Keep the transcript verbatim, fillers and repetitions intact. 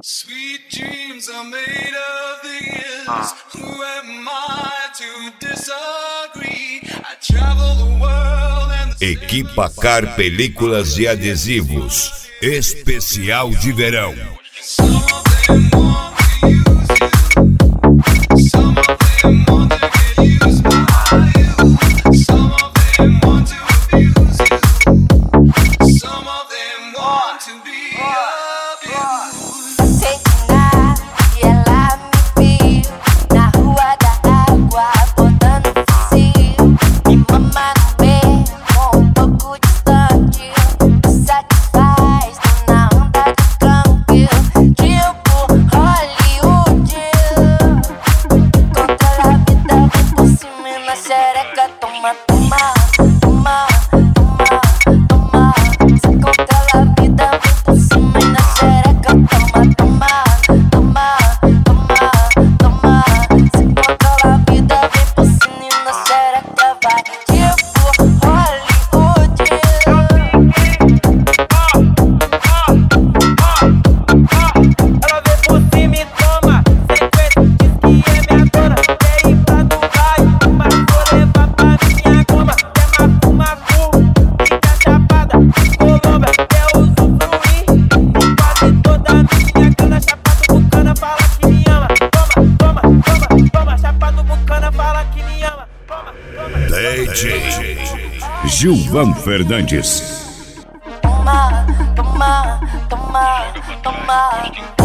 Sweet dreams are made of these. Who am I to disagree? I travel the world and the Equipa Car Películas e Adesivos. Especial de verão. Some of them want to use you. Some of them want to get used by you. Some of them want to abuse you. Some of them want to be abused. Sei de nada e ela me viu na rua da água, botando fuzil. Me mama no beco, um pouco distante. Me satisfaz, tô na onda do câmbio. Tipo Hollywood. Controla a vida, vem por cima e na xereca. Toma, toma, toma, toma, toma. Se controla a vida, vem por cima e na xereca. Toma, toma, toma, toma, toma. Se controla a vida, vem por cima e na xereca. Vai tipo Hollywood. Ela vem por cima e toma sequência, diz que é minha dona. Quer ir pra Dubai, mas vou levar pra minha cama. Quer macu-macu, fica chapada, Colômbia, quer usufruir de quase toda a minha grana. Chapado bucana, fala que me ama. Toma, toma, toma, toma. Chapado bucana, fala que me ama. Toma, toma. D J Gilvan Fernandes. Toma, toma, toma, toma.